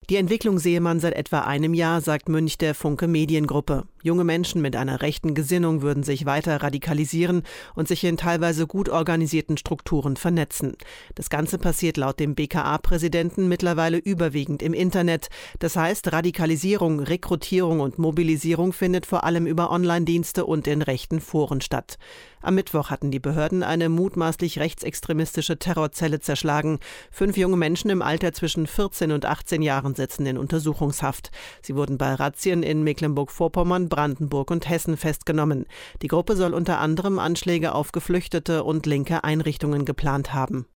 Die Entwicklung sehe man seit etwa einem Jahr, sagt Münch der Funke Mediengruppe. Junge Menschen mit einer rechten Gesinnung würden sich weiter radikalisieren und sich in teilweise gut organisierten Strukturen vernetzen. Das Ganze passiert laut dem BKA-Präsidenten mittlerweile überwiegend im Internet. Das heißt, Radikalisierung, Rekrutierung und Mobilisierung findet vor allem über Online-Dienste und in rechten Foren statt. Am Mittwoch hatten die Behörden eine mutmaßlich rechtsextremistische Terrorzelle zerschlagen. 5 junge Menschen im Alter zwischen 14 und 18 Jahren sitzen in Untersuchungshaft. Sie wurden bei Razzien in Mecklenburg-Vorpommern, Brandenburg und Hessen festgenommen. Die Gruppe soll unter anderem Anschläge auf Geflüchtete und linke Einrichtungen geplant haben.